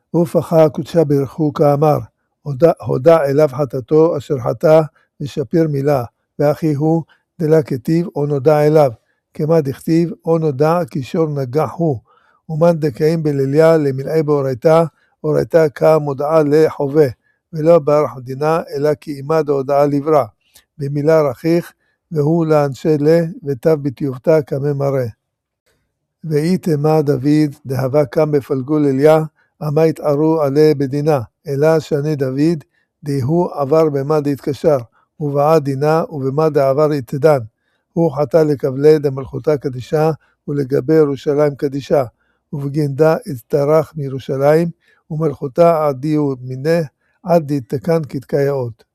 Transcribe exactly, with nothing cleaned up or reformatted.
ופחה קודשה ברכו כאמר, הודע, הודע אליו חטאתו אשר חטא ושפיר מילה, ואחי הוא דלה כתיב או נודע אליו, כמה דכתיב או נודע כשור נגח הוא, ומן דקאים בליליה למלאי באורייתא, אורייתא כמודעה לחווה, ולא בערך מדינה אלא כאימה דהודעה לברע, במילה רכיך, והוא לאנשי לה, ותו בתיובתא כמה מראה. ואי תמה דוד דהבה קם בפלגו ליליה, אמה התערו עליה בדינה, אלא שני דוד, דהוא עבר במה דהתקשר, ובעה דינה, ובמה דעבר יתדן. הוא חטא לקבלי דמלכותה קדישה, ולגבי ירושלים קדישה, ובגינדה הצטרח מירושלים, ומלכותה עדיהו מיניה, עד דתקן כתקייאות.